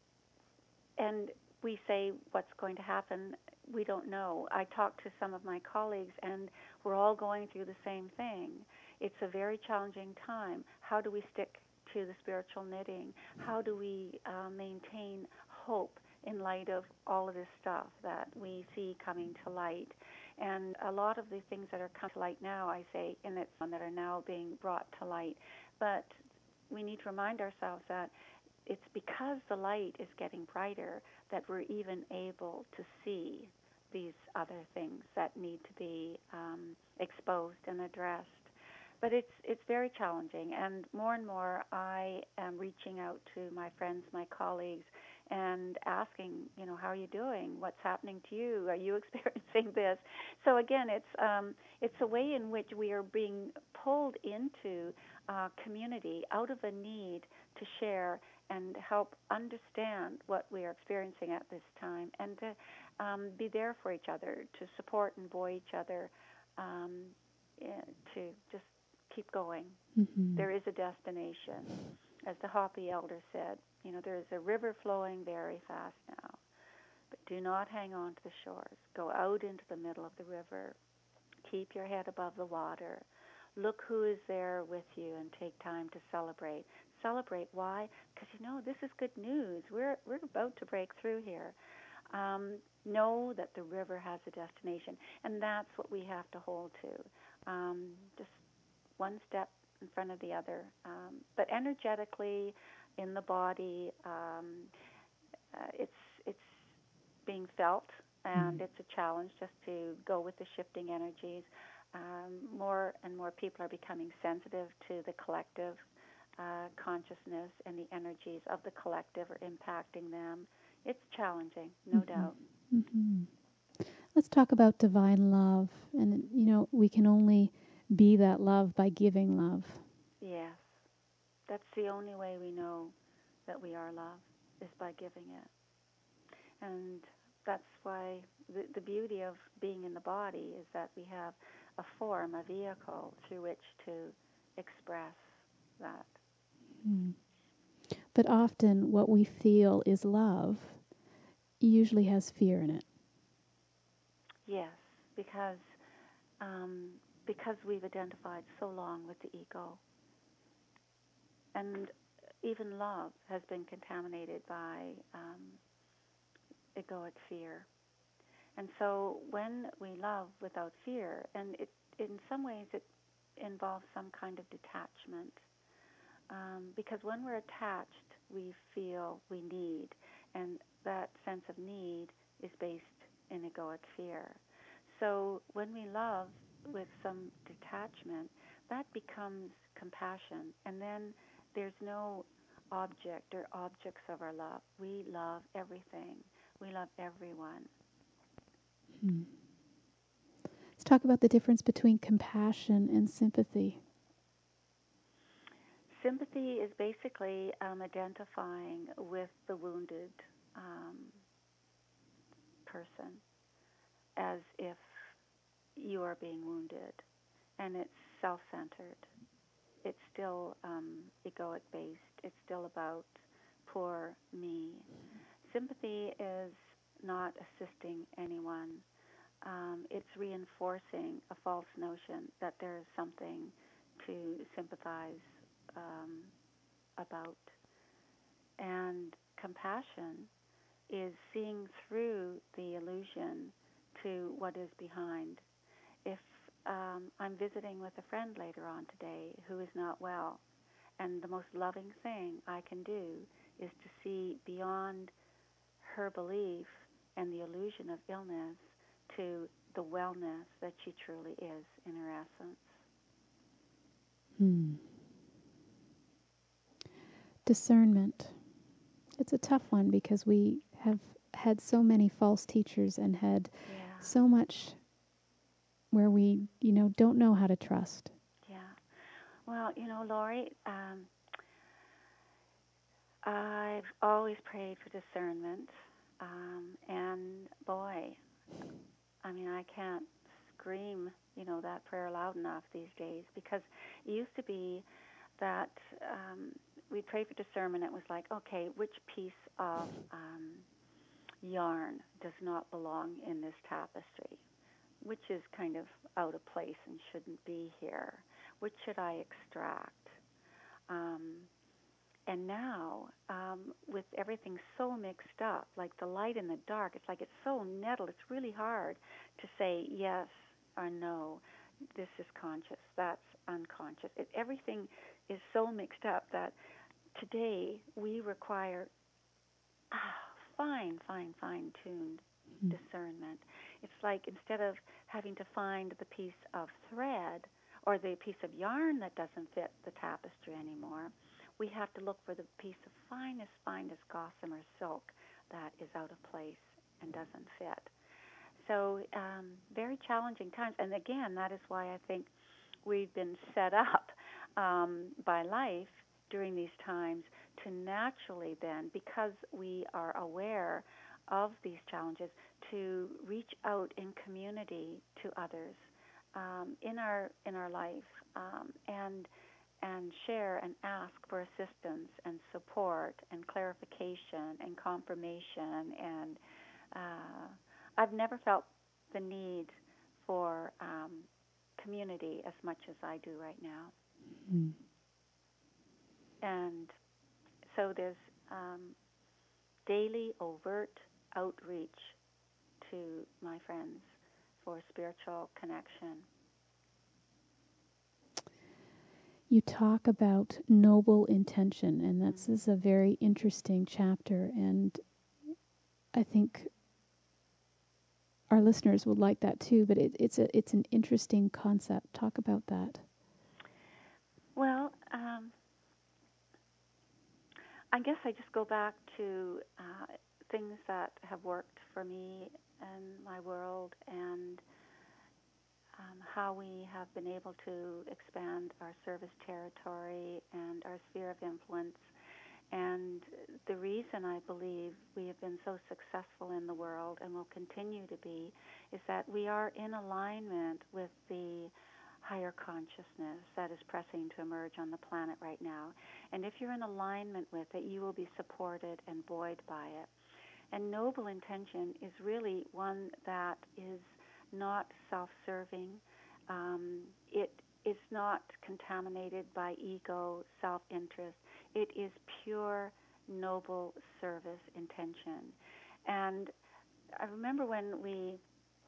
and we say what's going to happen. We don't know. I talked to some of my colleagues, and we're all going through the same thing. It's a very challenging time. How do we stick to the spiritual knitting? How do we uh, maintain hope in light of all of this stuff that we see coming to light? And a lot of the things that are coming to light now, I say, and it's one that are now being brought to light. But we need to remind ourselves that it's because the light is getting brighter that we're even able to see these other things that need to be um, exposed and addressed. But it's it's very challenging, and more and more I am reaching out to my friends, my colleagues, and asking, you know, how are you doing? What's happening to you? Are you experiencing this? So again, it's um, it's a way in which we are being pulled into uh, community out of a need to share and help understand what we are experiencing at this time, and to um, be there for each other, to support and buoy each other, um, yeah, to just keep going. Mm-hmm. There is a destination. As the Hopi elder said, you know, there is a river flowing very fast now, but do not hang on to the shores. Go out into the middle of the river. Keep your head above the water. Look who is there with you and take time to celebrate. Celebrate. Why? Because, you know, this is good news. We're we're about to break through here. Um, know that the river has a destination, and that's what we have to hold to. Um, just one step in front of the other. Um, but energetically, in the body, um, uh, it's it's being felt, and mm. it's a challenge just to go with the shifting energies. Um, more and more people are becoming sensitive to the collective uh, consciousness, and the energies of the collective are impacting them. It's challenging, no Mm-hmm. doubt. Mm-hmm. Let's talk about divine love. And, you know, we can only be that love by giving love. Yes, that's the only way we know that we are love, is by giving it. And that's why the, the beauty of being in the body is that we have a form, a vehicle through which to express that. Mm. But often what we feel is love usually has fear in it. Yes, because um, because we've identified so long with the ego, and even love has been contaminated by um, egoic fear. And so when we love without fear, and it in some ways it involves some kind of detachment, um, because when we're attached, we feel we need, and that sense of need is based in egoic fear. So when we love with some detachment, that becomes compassion, and then there's no object or objects of our love. We love everything. We love everyone. Hmm. Let's talk about the difference between compassion and sympathy. Sympathy is basically um, identifying with the wounded um, person as if you are being wounded, and it's self-centered. It's still um, egoic-based. It's still about poor me. Sympathy is not assisting anyone. Um, it's reinforcing a false notion that there is something to sympathize um, about. And compassion is seeing through the illusion to what is behind. If um, I'm visiting with a friend later on today who is not well, and the most loving thing I can do is to see beyond her belief and the illusion of illness to the wellness that she truly is in her essence. Hmm. Discernment. It's a tough one because we have had so many false teachers and had Yeah. so much where we, you know, don't know how to trust. Yeah. Well, you know, Laurie, um, I've always prayed for discernment, um, and boy, I mean, I can't scream, you know, that prayer loud enough these days, because it used to be that um, we'd pray for discernment. It was like, okay, which piece of um, yarn does not belong in this tapestry? Which is kind of out of place and shouldn't be here? Which should I extract? Um, and now, um, with everything so mixed up, like the light and the dark, it's like it's so nettled. It's really hard to say yes or no. This is conscious. That's unconscious. It, everything is so mixed up that today we require ah, fine, fine, fine-tuned Hmm. discernment. It's like instead of having to find the piece of thread or the piece of yarn that doesn't fit the tapestry anymore, we have to look for the piece of finest, finest gossamer silk that is out of place and doesn't fit. So um, very challenging times. And again, that is why I think we've been set up um, by life during these times to naturally then, because we are aware of these challenges, to reach out in community to others um, in our in our life um, and and share and ask for assistance and support and clarification and confirmation. And uh, I've never felt the need for um, community as much as I do right now. Hmm. And so there's um, daily overt outreach to my friends for spiritual connection. You talk about noble intention, and that's Mm-hmm. this is a very interesting chapter. And I think our listeners would like that too. But it, it's a it's an interesting concept. Talk about that. Well, um, I guess I just go back to uh, things that have worked for me and my world, and um, how we have been able to expand our service territory and our sphere of influence. And the reason I believe we have been so successful in the world and will continue to be is that we are in alignment with the higher consciousness that is pressing to emerge on the planet right now. And if you're in alignment with it, you will be supported and buoyed by it. And noble intention is really one that is not self-serving. Um, it is not contaminated by ego, self-interest. It is pure, noble service intention. And I remember when we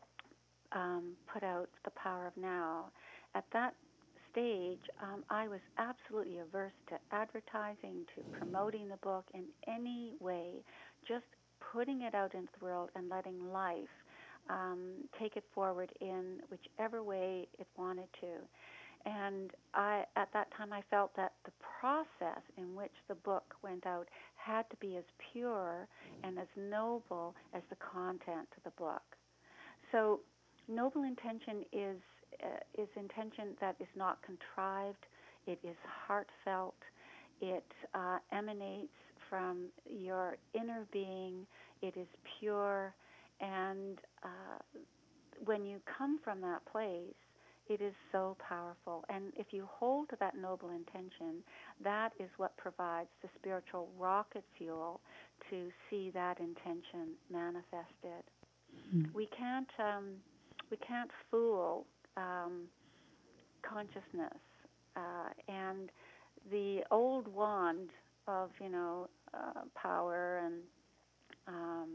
um, put out The Power of Now, at that stage, um, I was absolutely averse to advertising, to promoting the book in any way, just putting it out into the world and letting life um, take it forward in whichever way it wanted to. And I, at that time, I felt that the process in which the book went out had to be as pure and as noble as the content of the book. So noble intention is uh, is intention that is not contrived. It is heartfelt. It uh, emanates from your inner being. It is pure. And uh, when you come from that place, it is so powerful. And if you hold to that noble intention, that is what provides the spiritual rocket fuel to see that intention manifested. Mm-hmm. We can't um, we can't fool um, consciousness, uh, and the old wand of you know uh, power and um,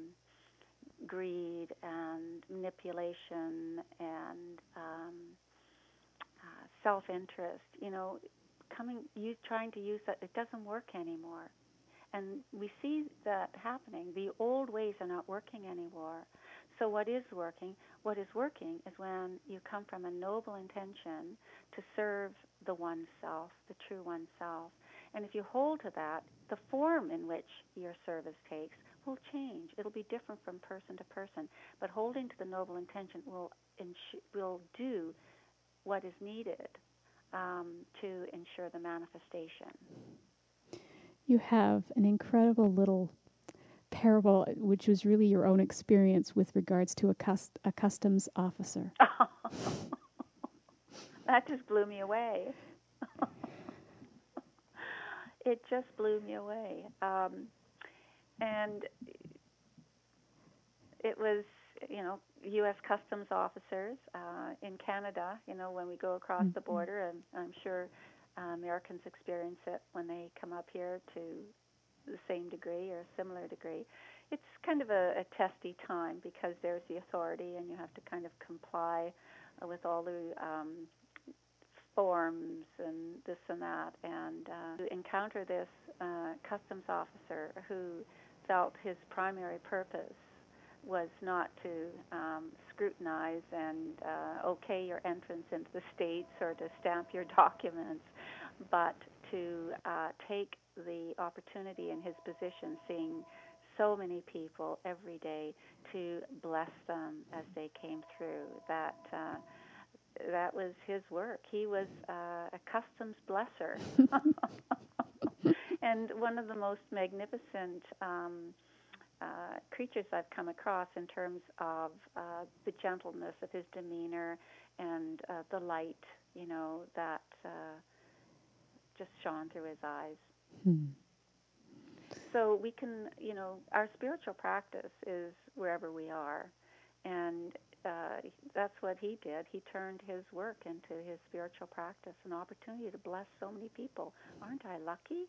greed and manipulation and um, uh, self-interest, you know, coming, you trying to use that, it doesn't work anymore. And we see that happening. The old ways are not working anymore. So what is working? What is working is when you come from a noble intention to serve the one self, the true one self. And if you hold to that, the form in which your service takes will change. It'll be different from person to person. But holding to the noble intention will ensure, will do what is needed um, to ensure the manifestation. You have an incredible little parable, which was really your own experience with regards to a, cust- a customs officer. That just blew me away. It just blew me away. Um, and it was, you know, U S Customs officers uh, in Canada, you know, when we go across mm-hmm. the border, and I'm sure uh, Americans experience it when they come up here to the same degree or a similar degree. It's kind of a, a testy time because there's the authority and you have to kind of comply uh, with all the um, forms and this and that. And uh, to encounter this uh, customs officer who felt his primary purpose was not to um, scrutinize and uh, okay your entrance into the States or to stamp your documents, but to uh, take the opportunity in his position, seeing so many people every day, to bless them as they came through. That uh, that was his work. He was uh, a customs blesser. And one of the most magnificent um, uh, creatures I've come across in terms of uh, the gentleness of his demeanor and uh, the light, you know, that uh, just shone through his eyes. Hmm. So we can, you know, our spiritual practice is wherever we are. And uh, that's what he did. He turned his work into his spiritual practice, an opportunity to bless so many people. Aren't I lucky?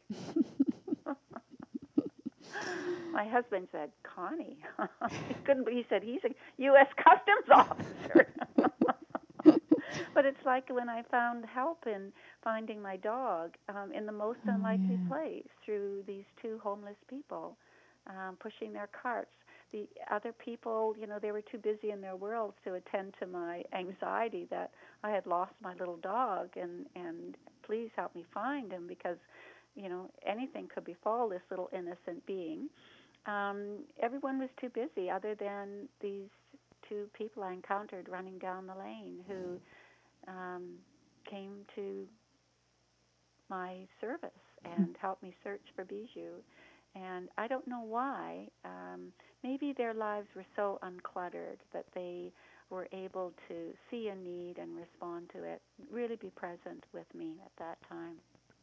My husband said, Connie. He couldn't, he said, he's a U S Customs officer. But it's like when I found help in finding my dog um, in the most oh, unlikely yeah. place through these two homeless people um, pushing their carts. the other people, you know, they were too busy in their worlds to attend to my anxiety that I had lost my little dog, and, and please help me find him because, you know, anything could befall this little innocent being. Um, everyone was too busy other than these two people I encountered running down the lane who um, came to my service and helped me search for Bijou. And I don't know why. Um, maybe their lives were so uncluttered that they were able to see a need and respond to it, really be present with me at that time.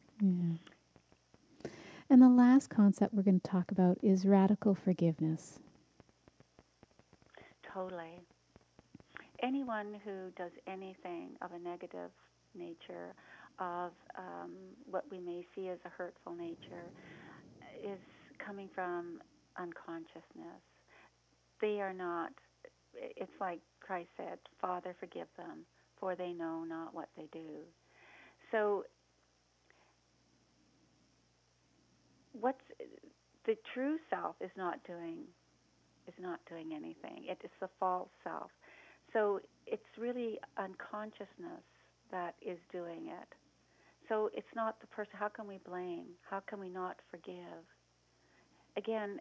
Yeah. And the last concept we're going to talk about is radical forgiveness. Totally. Anyone who does anything of a negative nature, of um, what we may see as a hurtful nature, is coming from unconsciousness. They are not, it's like Christ said, Father, forgive them, for they know not what they do. So what's the true self is not doing is not doing anything. It is the false self. So it's really unconsciousness that is doing it. So it's not the person. How can we blame? How can we not forgive? Again,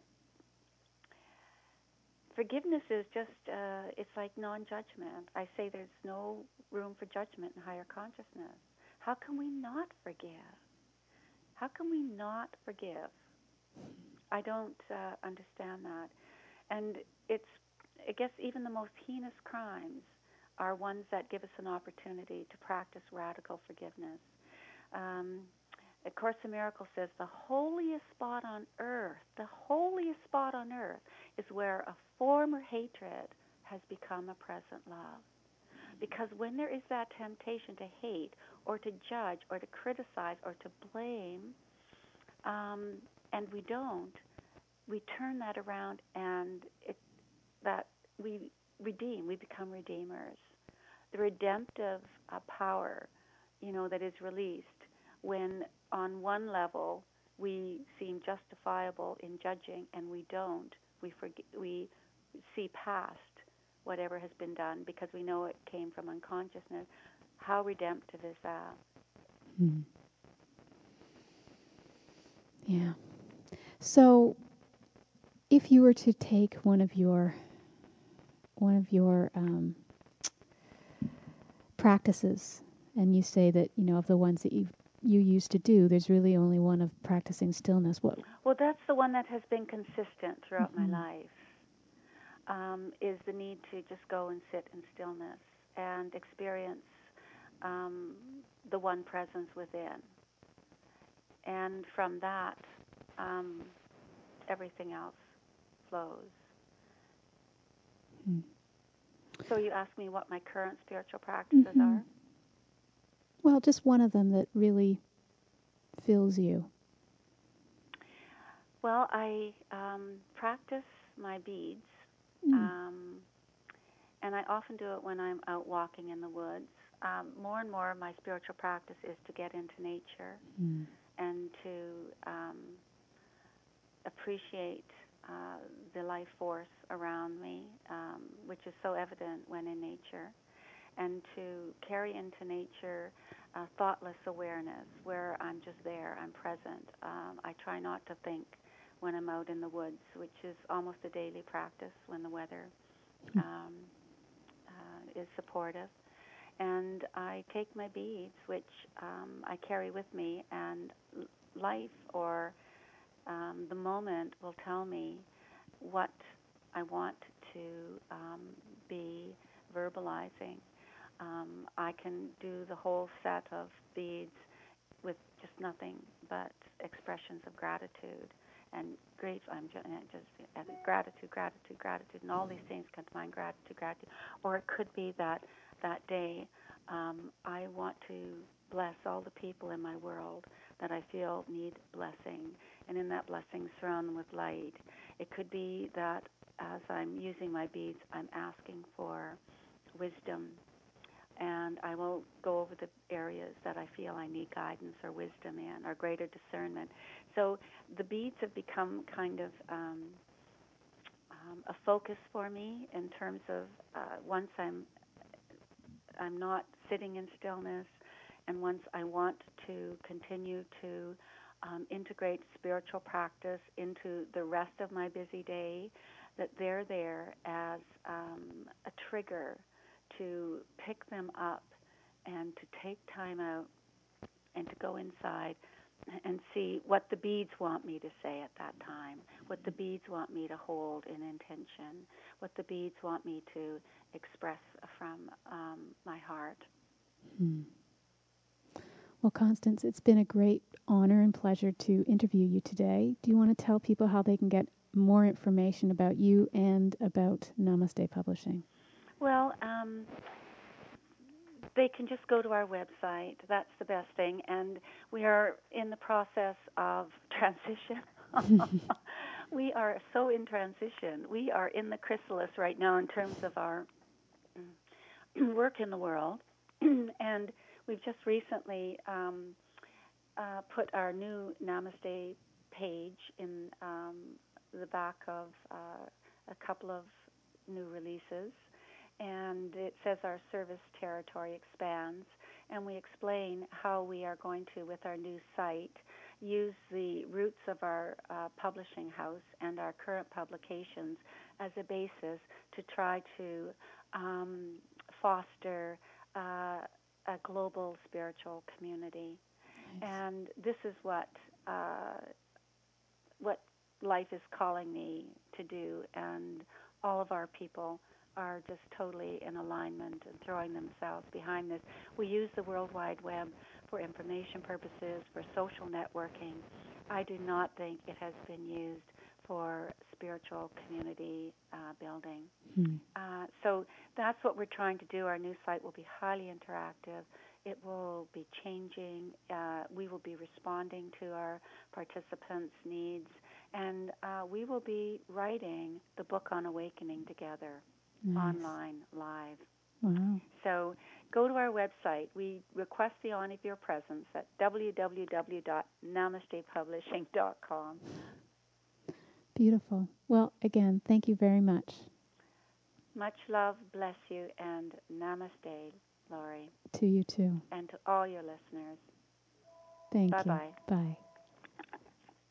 forgiveness is just, uh, it's like non-judgment. I say there's no room for judgment in higher consciousness. How can we not forgive? How can we not forgive? I don't uh, understand that. And it's, I guess even the most heinous crimes are ones that give us an opportunity to practice radical forgiveness. Um, A Course in Miracles says the holiest spot on earth, the holiest spot on earth is where a former hatred has become a present love. Because when there is that temptation to hate or to judge or to criticize or to blame, um, and we don't, we turn that around and it, that we redeem, we become redeemers. The redemptive uh, power, you know, that is released when on one level we seem justifiable in judging and we don't, we forget, we see past whatever has been done because we know it came from unconsciousness. How redemptive is that? Hmm. Yeah. So if you were to take one of your one of your um, practices, and you say that, you know, of the ones that you you used to do, there's really only one of practicing stillness. What? Well, that's the one that has been consistent throughout Mm-hmm. my life, um, is the need to just go and sit in stillness and experience um, the one presence within. And from that, um, everything else flows. Mm-hmm. So you asked me what my current spiritual practices Mm-hmm. are? Well, just one of them that really fills you. Well, I um, practice my beads, Mm. um, and I often do it when I'm out walking in the woods. Um, more and more, my spiritual practice is to get into nature Mm. and to um, appreciate uh, the life force around me, um, which is so evident when in nature, and to carry into nature uh, thoughtless awareness, where I'm just there, I'm present. Um, I try not to think when I'm out in the woods, which is almost a daily practice when the weather um, uh, is supportive. And I take my beads, which um, I carry with me, and l- life or um, the moment will tell me what I want to um, be verbalizing. Um, I can do the whole set of beads with just nothing but expressions of gratitude and great. I'm just, just uh, gratitude, gratitude, gratitude, and all these things come to mind. Gratitude, gratitude. Or it could be that that day um, I want to bless all the people in my world that I feel need blessing, and in that blessing surround them with light. It could be that as I'm using my beads, I'm asking for wisdom, and I will go over the areas that I feel I need guidance or wisdom in, or greater discernment. So the beads have become kind of um, um, um, a focus for me in terms of uh, once I'm I'm not sitting in stillness, and once I want to continue to um, integrate spiritual practice into the rest of my busy day, that they're there as um, a trigger to pick them up and to take time out and to go inside and see what the beads want me to say at that time, what the beads want me to hold in intention, what the beads want me to express from um, my heart. Hmm. Well, Constance, it's been a great honor and pleasure to interview you today. Do you want to tell people how they can get more information about you and about Namaste Publishing? Well, um, they can just go to our website. That's the best thing. And we are in the process of transition. We are so in transition. We are in the chrysalis right now in terms of our work in the world. And we've just recently um, uh, put our new Namaste page in um, the back of uh, a couple of new releases. And it says our service territory expands, and we explain how we are going to, with our new site, use the roots of our uh, publishing house and our current publications as a basis to try to um, foster uh, a global spiritual community. Nice. And this is what uh, what life is calling me to do, and all of our people are just totally in alignment and throwing themselves behind this. We use the World Wide Web for information purposes, for social networking. I do not think it has been used for spiritual community uh, building. Hmm. Uh, so that's what we're trying to do. Our new site will be highly interactive. It will be changing. Uh, we will be responding to our participants' needs, and uh, we will be writing the book on awakening together. Nice. Online, live. Wow. So go to our website. We request the honor of your presence at w w w dot namaste publishing dot com. Beautiful. Well, again, thank you very much. Much love, bless you, and namaste, Laurie. To you too. And to all your listeners. Thank Bye-bye. you. Bye.